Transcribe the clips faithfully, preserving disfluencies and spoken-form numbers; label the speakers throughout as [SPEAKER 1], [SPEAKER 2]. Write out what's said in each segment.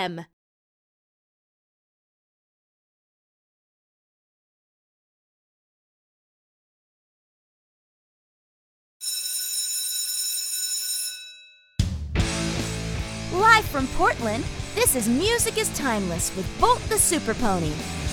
[SPEAKER 1] M. Live from Portland, this is Music is Timeless with Bolt the Super Pony.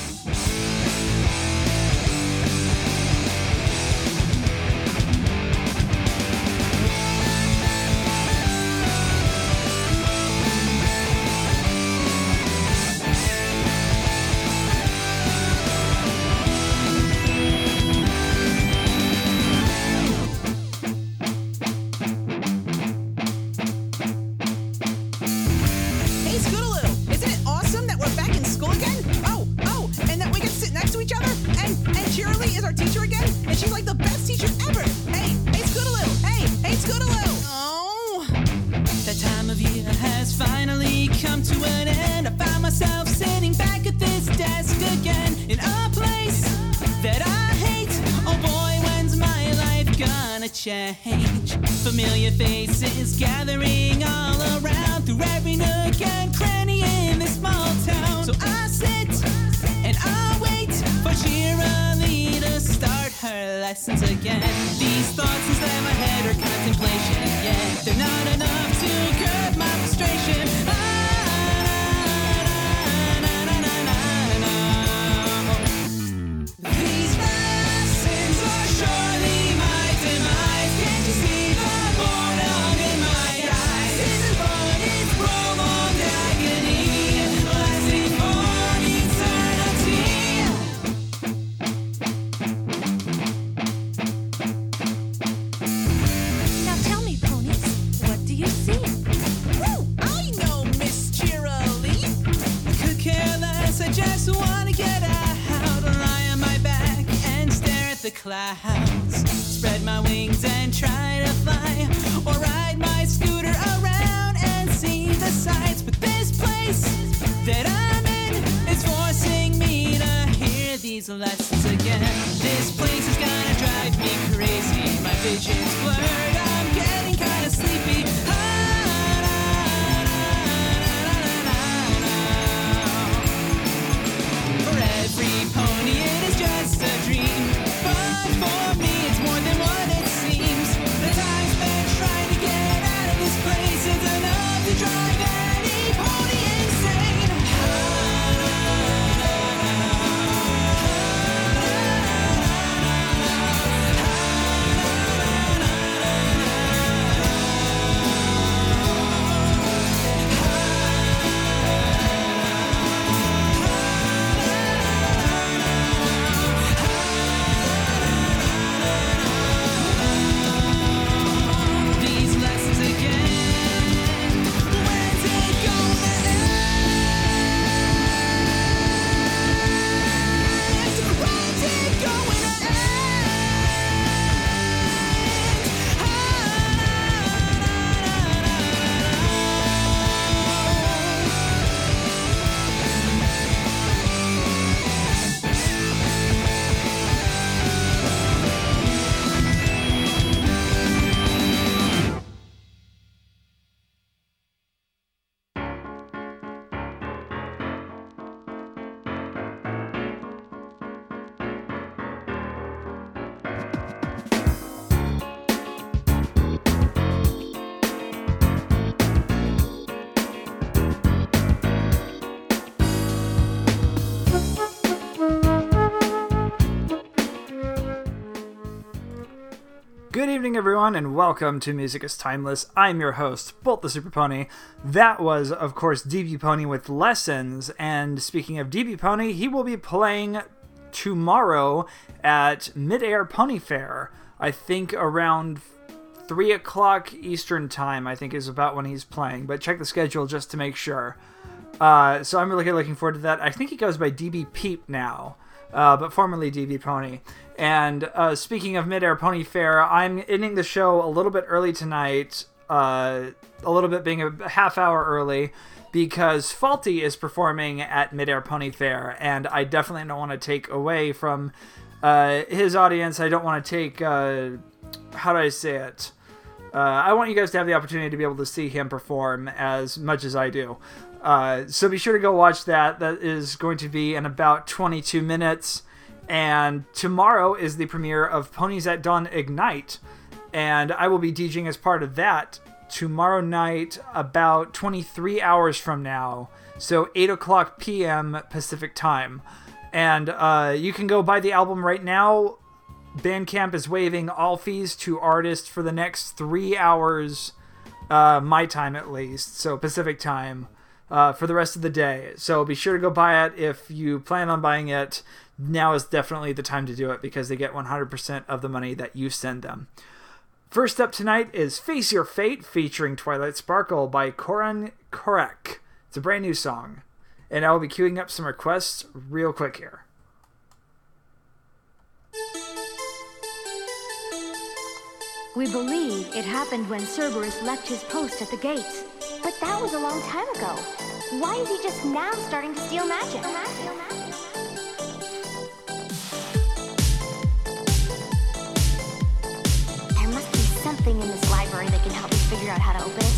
[SPEAKER 2] Change. Familiar faces gathering all around through every nook and cranny in this small town. So I sit and I wait for Cheerilee to start her lessons again. These thoughts inside my head are contemplation, yet they're not enough to curb my frustration. These lessons are surely my demise. Can't you see the boredom in my eyes? Isn't fun, it's prolonged agony, lasting for eternity.
[SPEAKER 1] Now tell me, ponies, what do you see?
[SPEAKER 2] Woo! I know, Miss Cheerilee. Could care less, I just want to get out, lie on my back and stare at the clouds. Spread my wings and try to fly, or ride my scooter around and see the sights. But this place that I'm in is forcing me to hear these lessons again. This place is gonna drive me crazy. My vision's blurred, I'm getting kinda sleepy. For every pony it is just a dream, but for me it's more than what it seems. The time spent trying to get out of this place is enough to drive any pony insane. These lessons again. When's it gonna end? When's it going to
[SPEAKER 3] Good evening, everyone, and welcome to Music is Timeless. I'm your host, Bolt the Super Pony. That was, of course, D B Pony with Lessons, and speaking of D B Pony, he will be playing tomorrow at Mid-Air Pony Fair. I think around three o'clock Eastern Time, I think, is about when he's playing, but check the schedule just to make sure. Uh, so I'm really looking forward to that. I think he goes by D B Peep now, uh, but formerly D B Pony. And uh, speaking of Mid-Air Pony Fair, I'm ending the show a little bit early tonight, uh, a little bit being a half hour early, because Faulty is performing at Mid-Air Pony Fair, and I definitely don't want to take away from uh, his audience. I don't want to take, uh, how do I say it? Uh, I want you guys to have the opportunity to be able to see him perform as much as I do. Uh, so be sure to go watch that. That is going to be in about twenty-two minutes. And tomorrow is the premiere of Ponies at Dawn Ignite. And I will be DJing as part of that tomorrow night about twenty-three hours from now. So eight o'clock p.m. Pacific time. And uh, you can go buy the album right now. Bandcamp is waiving all fees to artists for the next three hours, uh, my time at least, so Pacific time, uh, for the rest of the day. So be sure to go buy it. If you plan on buying it, now is definitely the time to do it because they get one hundred percent of the money that you send them. First up tonight is Face Your Fate featuring Twilight Sparkle by Koran Korek. It's a brand new song. And I will be queuing up some requests real quick here.
[SPEAKER 4] We believe it happened when Cerberus left his post at the gates.
[SPEAKER 5] But that was a long time ago. Why is he just now starting to steal magic? There must be something in this library that can help me figure out how to open it.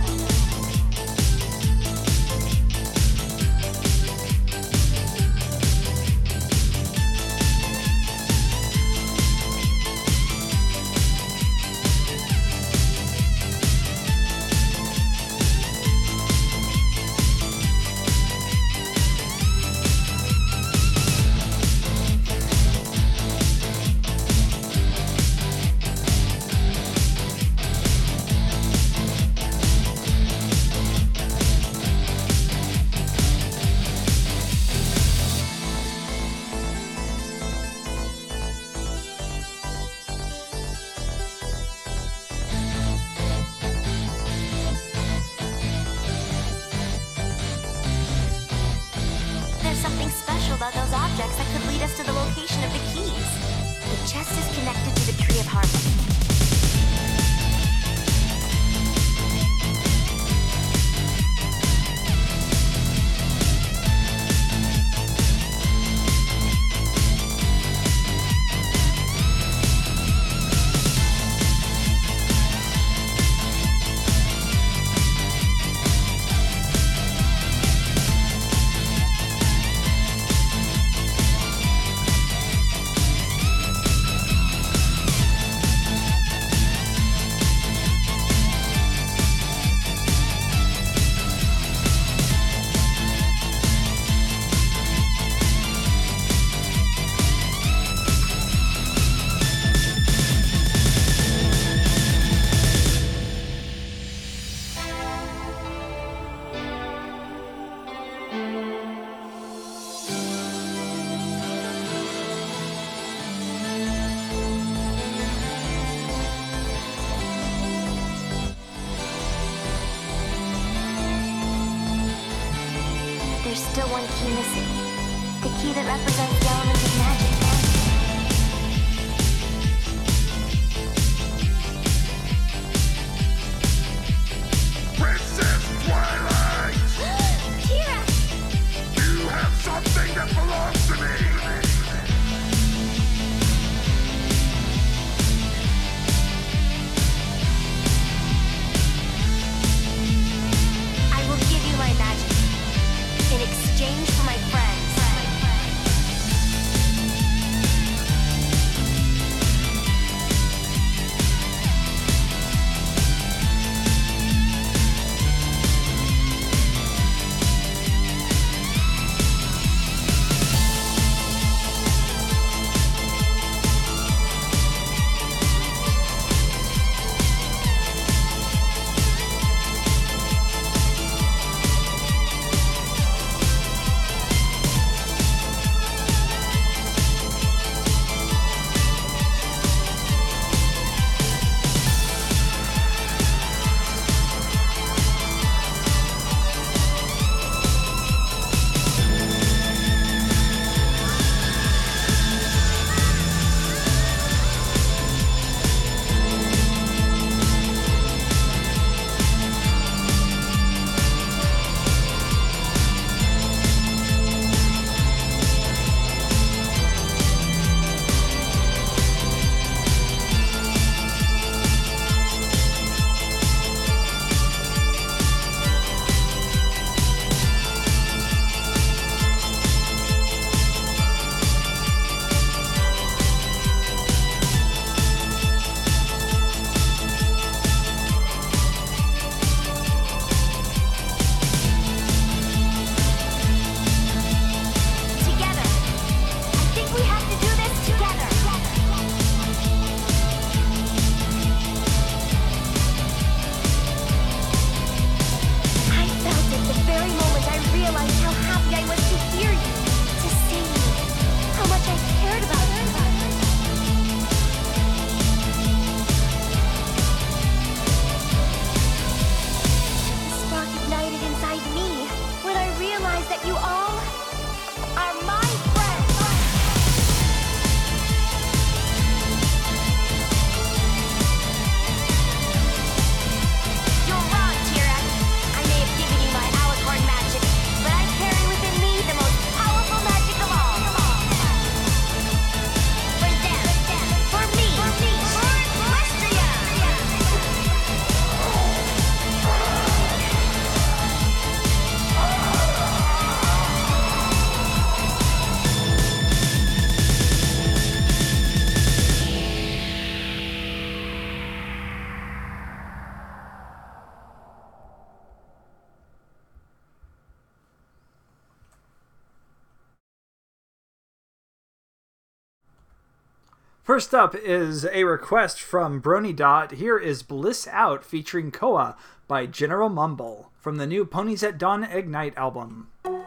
[SPEAKER 5] About those objects that could lead us to the location of the keys. The chest is connected to the Tree of Harmony. There's still one key missing. The key that represents the element of magic.
[SPEAKER 6] Princess Twilight!
[SPEAKER 5] Kira!
[SPEAKER 6] You have something that belongs to me!
[SPEAKER 5] I will give you my magic in exchange for my friends.
[SPEAKER 3] First up is a request from Brony Dot. Here is Bliss Out featuring Koa by General Mumble from the new Ponies at Dawn Ignite album.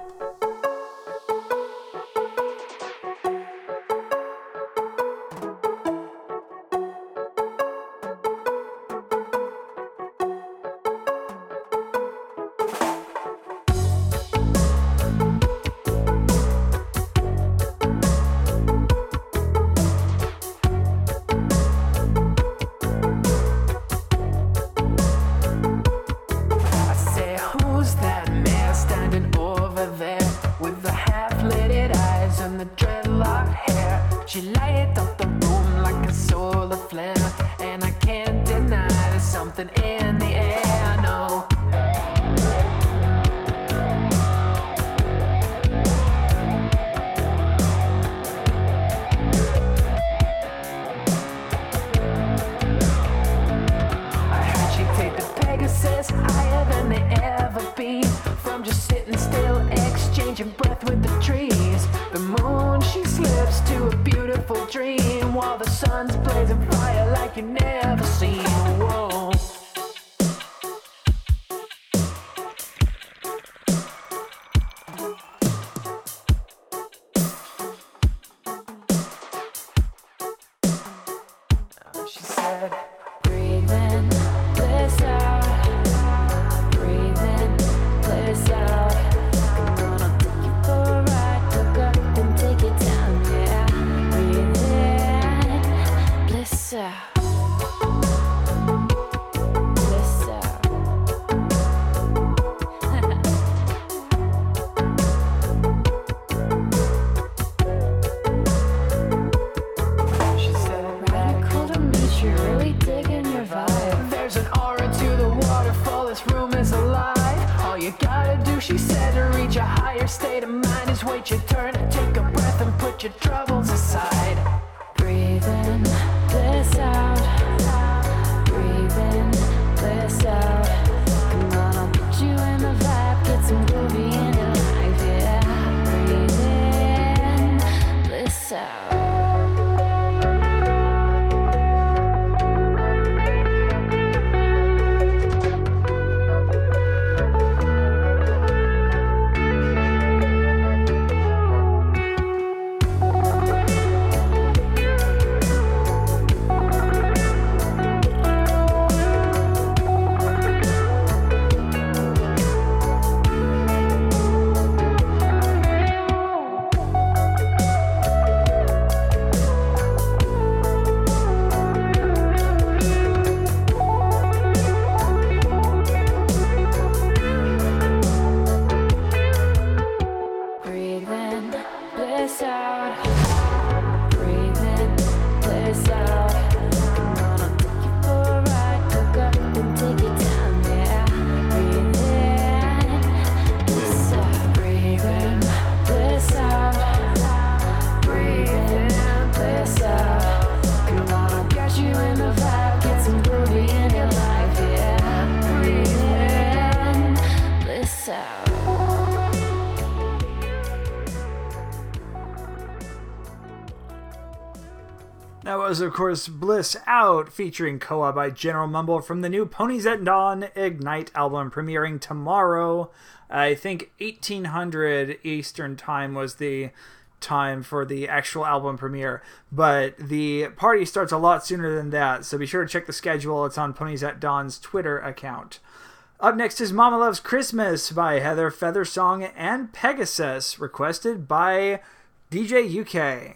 [SPEAKER 3] That was, of course, Bliss Out featuring Koa by General Mumble from the new Ponies at Dawn Ignite album premiering tomorrow. I think eighteen hundred Eastern Time was the time for the actual album premiere, but the party starts a lot sooner than that, so be sure to check the schedule. It's on Ponies at Dawn's Twitter account. Up next is Mama Loves Christmas by Heather Feathersong and Pegasus, requested by D J U K.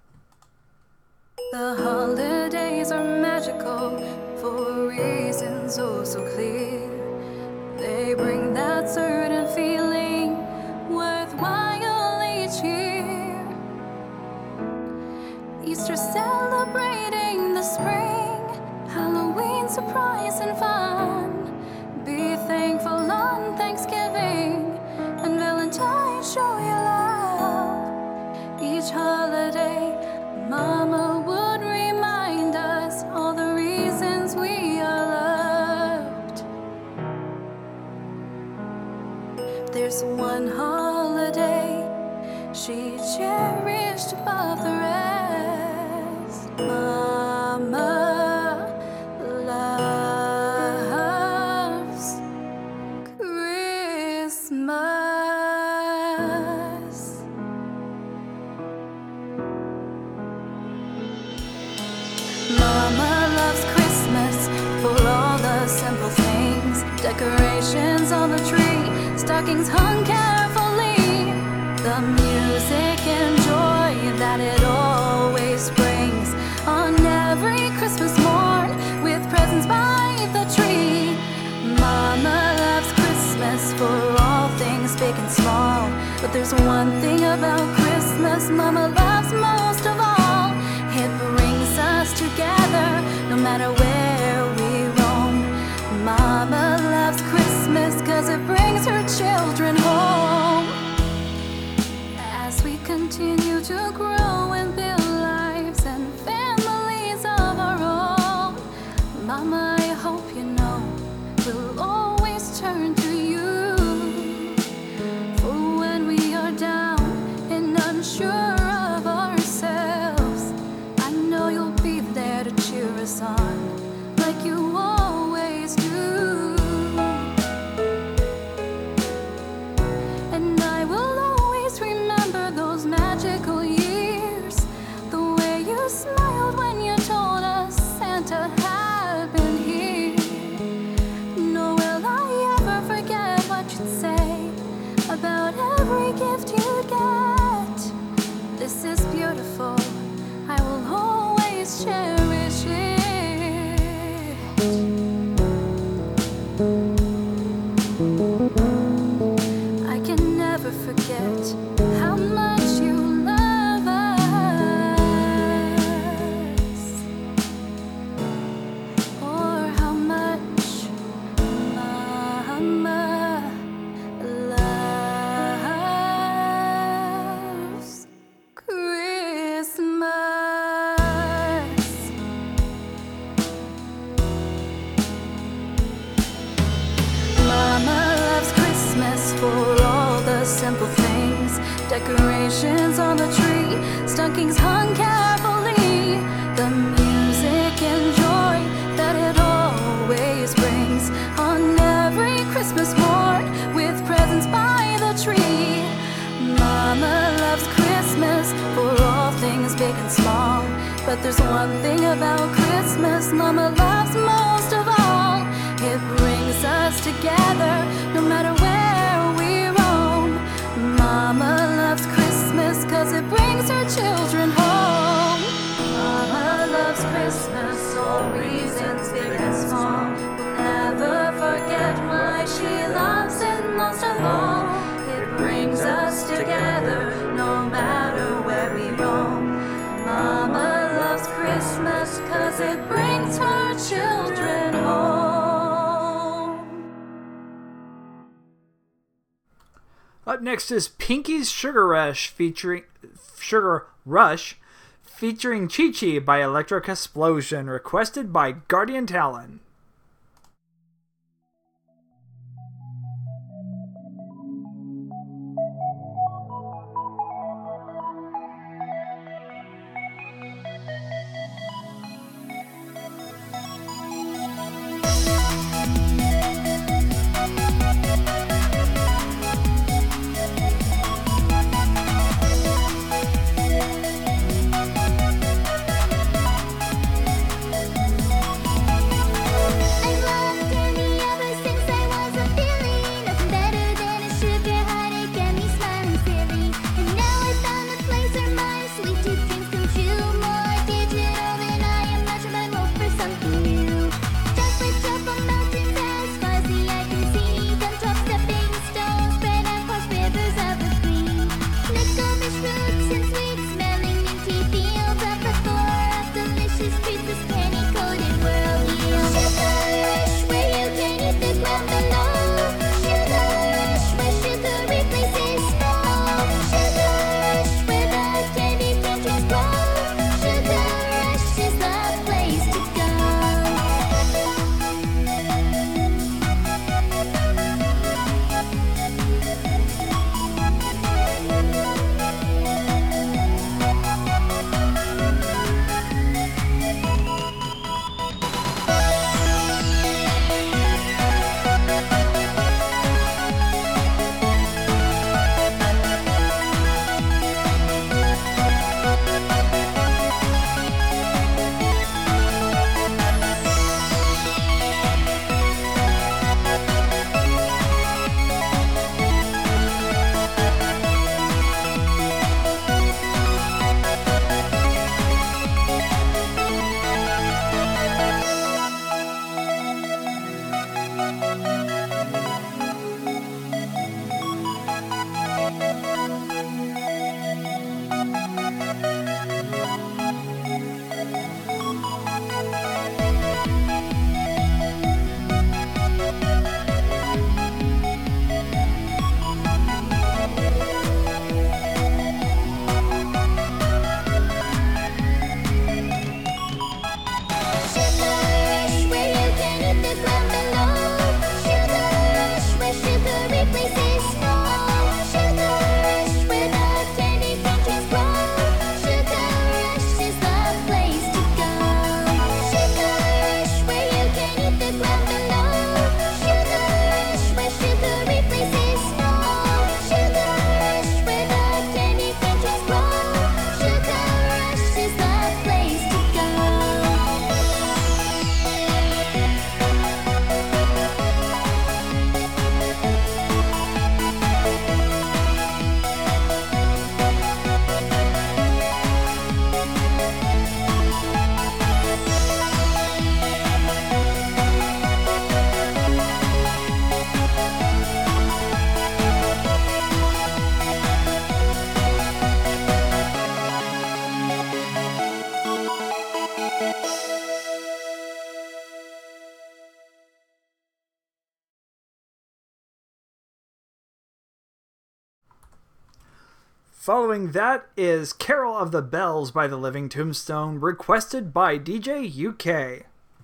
[SPEAKER 7] The holidays are magical for reasons oh so clear. They bring that certain feeling worthwhile each year. Easter celebrating the spring, Halloween surprise and fun. Be thankful on Thanksgiving, and Valentine's show you love. Each holiday, Mama would remind us all the reasons we are loved. There's one holiday she cherished above the rest. Mama Decorations on the tree, stockings hung carefully. The music and joy that it always brings on every Christmas morn, with presents by the tree. Mama loves Christmas for all things big and small, but there's one thing about Christmas Mama loves most of all. It brings us together no matter where we roam. Mama loves Christmas 'cause it brings her children home. As we continue to grow and build lives and families of our own, Mama, I hope you know we'll always turn to you. For when we are down and unsure of ourselves, I know you'll be there to cheer us on like you always do. And I will always remember those magical years, the way you smiled when you told us Santa had been here. Nor will I ever forget what you'd say about every gift you'd get. This is beautiful, I will always cherish it. I can never forget how much you love us, or how much Mama loves Christmas. Mama loves Christmas for all the simple things. Decorations on the tree, stockings hung carefully. The music and joy that it always brings on every Christmas morn, with presents by the tree. Mama loves Christmas for all things big and small, but there's one thing about Christmas Mama loves most of all. It brings us together no matter where we roam. Mama loves Christmas 'cause it brings her children home. Mama loves Christmas, all reasons big and small. We'll never forget why she loves it most of all. It brings us together no matter where we roam. Mama loves Christmas 'cause it brings her children home.
[SPEAKER 3] Up next is Pinky's Sugar Rush featuring Sugar Rush featuring Chi Chi by Electric Explosion, requested by Guardian Talon. Following that is Carol of the Bells by The Living Tombstone, requested by D J U K.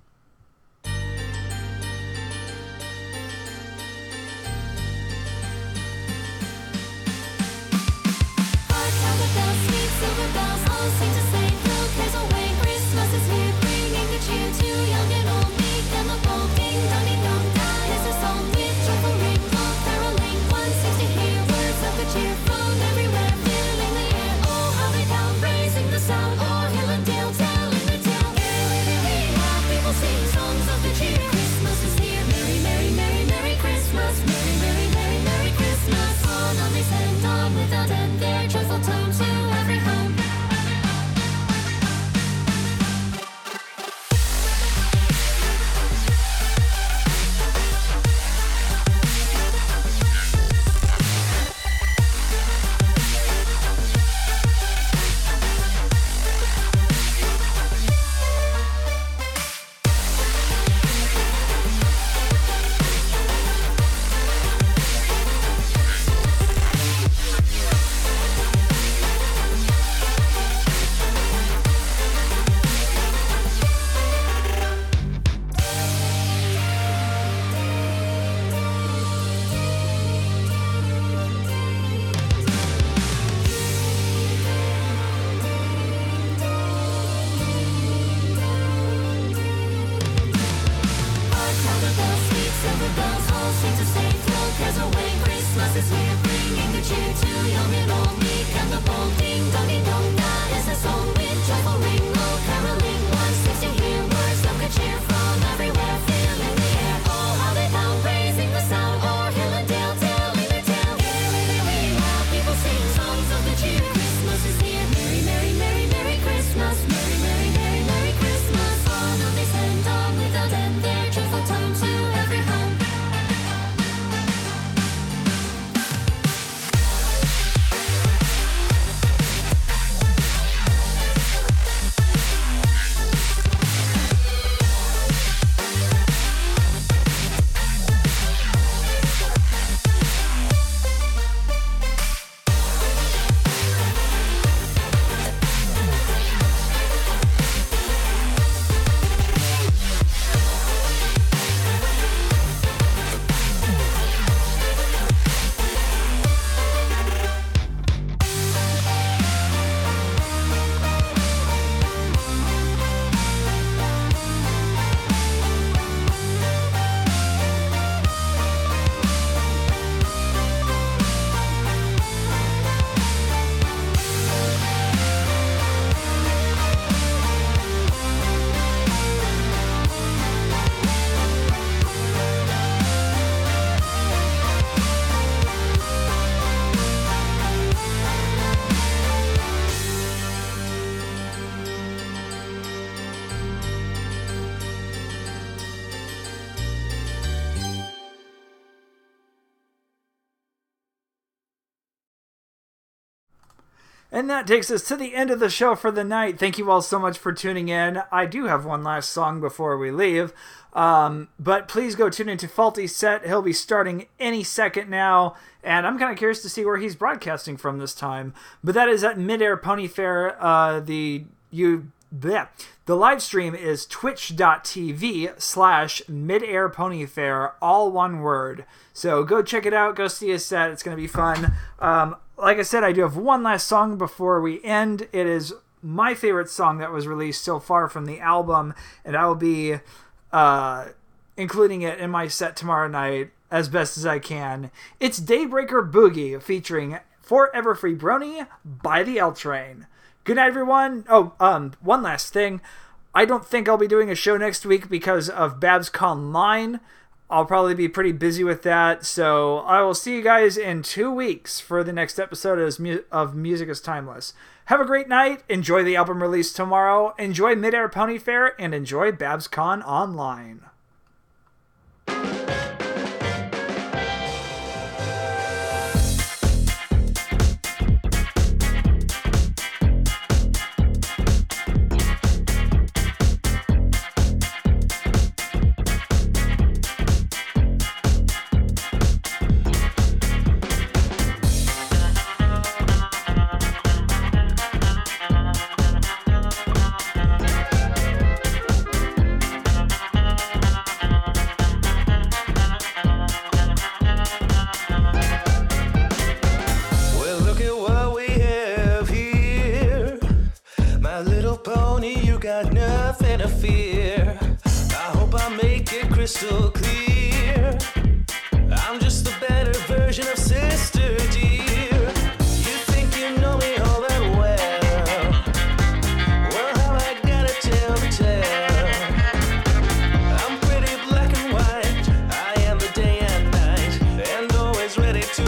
[SPEAKER 3] And that takes us to the end of the show for the night. Thank you all so much for tuning in. I do have one last song before we leave. Um, but please go tune into Faulty Set. He'll be starting any second now. And I'm kind of curious to see where he's broadcasting from this time. But that is at Midair Pony Fair. Uh, the you bleh. The live stream is twitch.tv slash Midair Pony Fair, all one word. So go check it out. Go see his set. It's going to be fun. Um, like I said, I do have one last song before we end. It is my favorite song that was released so far from the album, and I will be uh, including it in my set tomorrow night as best as I can. It's Daybreaker Boogie featuring Forever Free Brony by the L Train. Good night, everyone. Oh, um, one last thing. I don't think I'll be doing a show next week because of BabsCon Line. I'll probably be pretty busy with that, so I will see you guys in two weeks for the next episode of Music is Timeless. Have a great night, enjoy the album release tomorrow, enjoy Midair Pony Fair, and enjoy BabsCon Online.
[SPEAKER 8] crystal clear. I'm just a better version of sister dear. You think you know me all that well. Well, how I gotta tell the tale. I'm pretty black and white. I am the day and night, and always ready to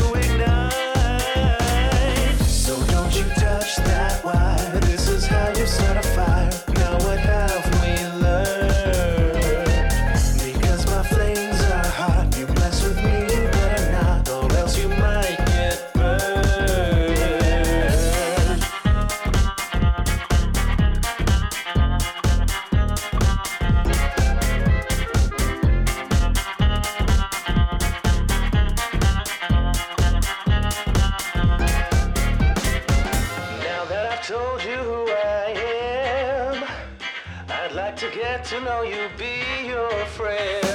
[SPEAKER 8] ignite. So don't you touch that wire. This is how you start a fire. Now what have we learned? Because my flames are hot. You mess with me, you better not, or else you might get burned. Now that I've told you who I am, I'd like to get to know you, be your friend.